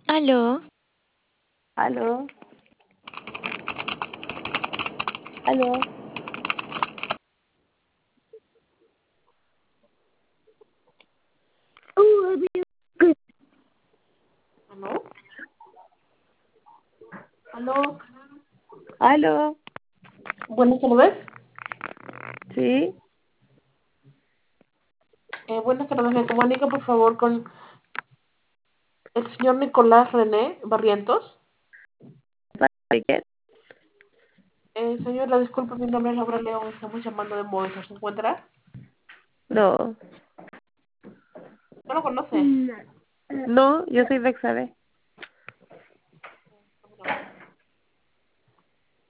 Aló, Aló, aló. ¿Aló? ¿Aló? Aló, Buenas tardes. sí, Buenas tardes. Me comunica, por favor, con el señor Nicolás René Barrientos. ¿para qué? Señora, disculpe, mi nombre es Laura León. Estamos llamando de Movistar. ¿Se encuentra? No, ¿No lo conoce? no, yo soy Bexabe.